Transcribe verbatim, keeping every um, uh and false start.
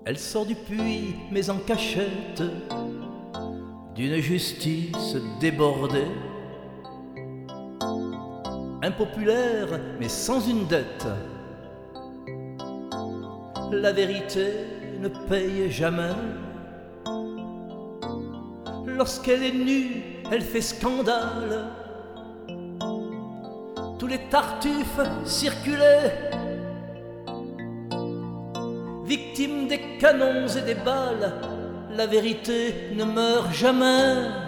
Elle sort du puits, mais en cachette, d'une justice débordée. Impopulaire, mais sans une dette. La vérité ne paye jamais. Lorsqu'elle est nue, elle fait scandale. Tous les tartuffes circulaient, victimes des canons et des balles. La vérité ne meurt jamais.